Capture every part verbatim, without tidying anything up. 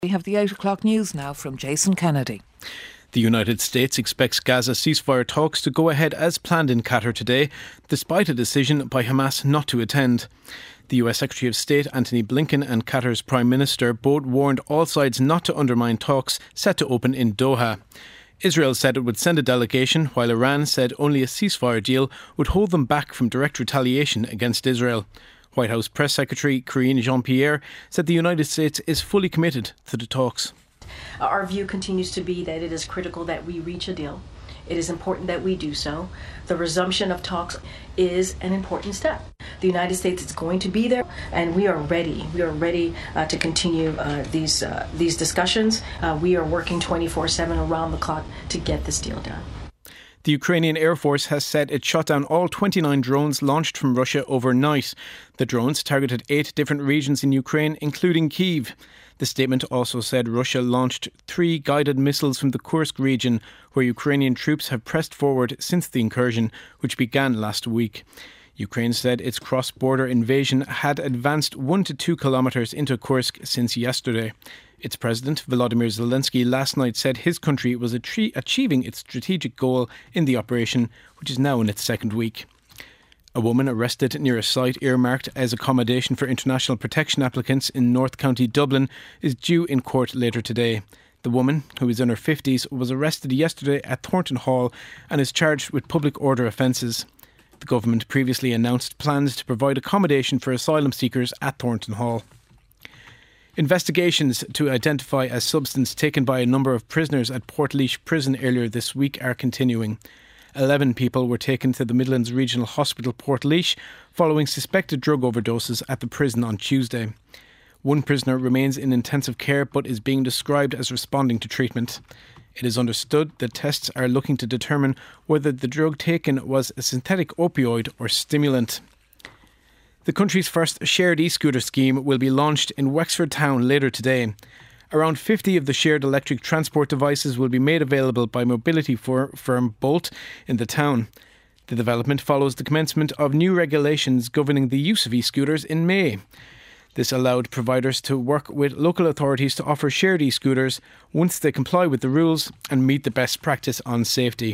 We have the eight o'clock news now from Jason Kennedy. The United States expects Gaza ceasefire talks to go ahead as planned in Qatar today, despite a decision by Hamas not to attend. The U S Secretary of State Antony Blinken and Qatar's Prime Minister both warned all sides not to undermine talks set to open in Doha. Israel said it would send a delegation, while Iran said only a ceasefire deal would hold them back from direct retaliation against Israel. White House Press Secretary Karine Jean-Pierre said the United States is fully committed to the talks. Our view continues to be that it is critical that we reach a deal. It is important that we do so. The resumption of talks is an important step. The United States is going to be there, and we are ready. We are ready uh, to continue uh, these uh, these discussions. Uh, we are working twenty-four seven around the clock to get this deal done. The Ukrainian Air Force has said it shot down all twenty-nine drones launched from Russia overnight. The drones targeted eight different regions in Ukraine, including Kyiv. The statement also said Russia launched three guided missiles from the Kursk region, where Ukrainian troops have pressed forward since the incursion, which began last week. Ukraine said its cross-border invasion had advanced one to two kilometres into Kursk since yesterday. Its president, Volodymyr Zelensky, last night said his country was achieving its strategic goal in the operation, which is now in its second week. A woman arrested near a site earmarked as accommodation for international protection applicants in North County Dublin is due in court later today. The woman, who is in her fifties, was arrested yesterday at Thornton Hall and is charged with public order offences. The government previously announced plans to provide accommodation for asylum seekers at Thornton Hall. Investigations to identify a substance taken by a number of prisoners at Portlaoise Prison earlier this week are continuing. Eleven people were taken to the Midlands Regional Hospital Portlaoise following suspected drug overdoses at the prison on Tuesday. One prisoner remains in intensive care but is being described as responding to treatment. It is understood that tests are looking to determine whether the drug taken was a synthetic opioid or stimulant. The country's first shared e-scooter scheme will be launched in Wexford Town later today. Around fifty of the shared electric transport devices will be made available by mobility firm Bolt in the town. The development follows the commencement of new regulations governing the use of e-scooters in May. This allowed providers to work with local authorities to offer shared e-scooters once they comply with the rules and meet the best practice on safety.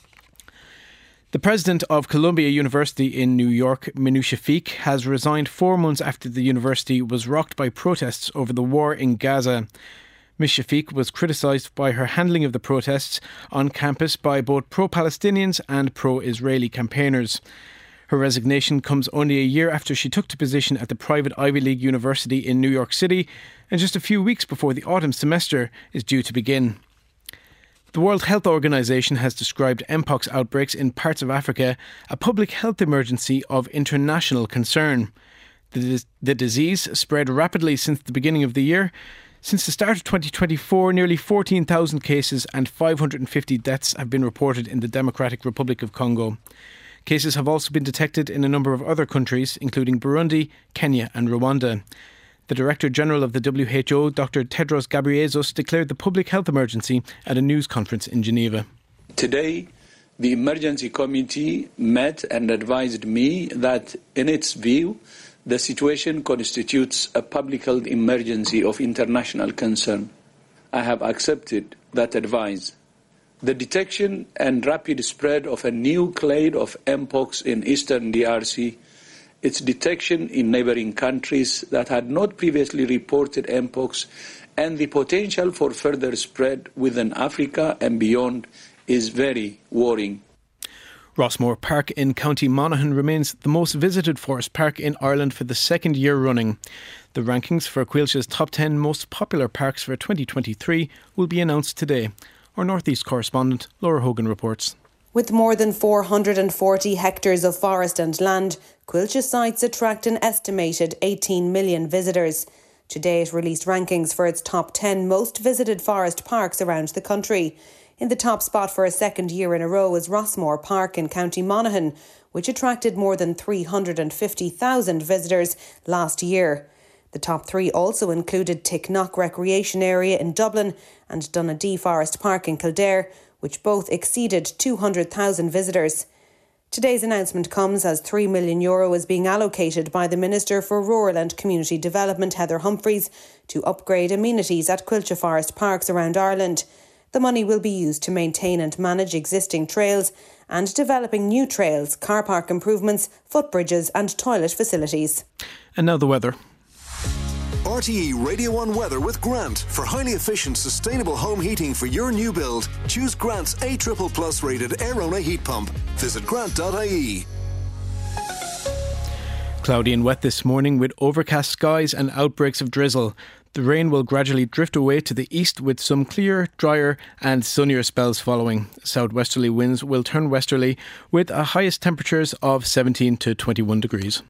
The president of Columbia University in New York, Minoo Shafik, has resigned four months after the university was rocked by protests over the war in Gaza. Miz Shafik was criticised by her handling of the protests on campus by both pro-Palestinians and pro-Israeli campaigners. Her resignation comes only a year after she took the position at the private Ivy League university in New York City, and just a few weeks before the autumn semester is due to begin. The World Health Organization has described mpox outbreaks in parts of Africa a public health emergency of international concern. The, the disease spread rapidly since the beginning of the year. Since the start of twenty twenty-four, nearly fourteen thousand cases and five hundred fifty deaths have been reported in the Democratic Republic of Congo. Cases have also been detected in a number of other countries, including Burundi, Kenya and Rwanda. The Director General of the W H O, Doctor Tedros Ghebreyesus, declared the public health emergency at a news conference in Geneva. Today, the emergency committee met and advised me that, in its view, the situation constitutes a public health emergency of international concern. I have accepted that advice. The detection and rapid spread of a new clade of mpox in eastern D R C, its detection in neighboring countries that had not previously reported mpox, and the potential for further spread within Africa and beyond is very worrying. Rossmore Park in County Monaghan remains the most visited forest park in Ireland for the second year running. The rankings for Coilse's top ten most popular parks for twenty twenty-three will be announced today. Our North East correspondent Laura Hogan reports. With more than four hundred forty hectares of forest and land, Coilse sites attract an estimated eighteen million visitors. Today it released rankings for its top ten most visited forest parks around the country. In the top spot for a second year in a row is Rossmore Park in County Monaghan, which attracted more than three hundred fifty thousand visitors last year. The top three also included Ticknock Recreation Area in Dublin and Donadea Forest Park in Kildare, which both exceeded two hundred thousand visitors. Today's announcement comes as three million euro is being allocated by the Minister for Rural and Community Development, Heather Humphreys, to upgrade amenities at Cuilcagh Forest parks around Ireland. The money will be used to maintain and manage existing trails and developing new trails, car park improvements, footbridges and toilet facilities. And now the weather. R T E Radio one Weather with Grant. For highly efficient, sustainable home heating for your new build, choose Grant's A Triple Plus rated Airona heat pump. Visit grant dot I E. Cloudy and wet this morning with overcast skies and outbreaks of drizzle. The rain will gradually drift away to the east with some clear, drier and sunnier spells following. Southwesterly winds will turn westerly with a highest temperatures of seventeen to twenty-one degrees.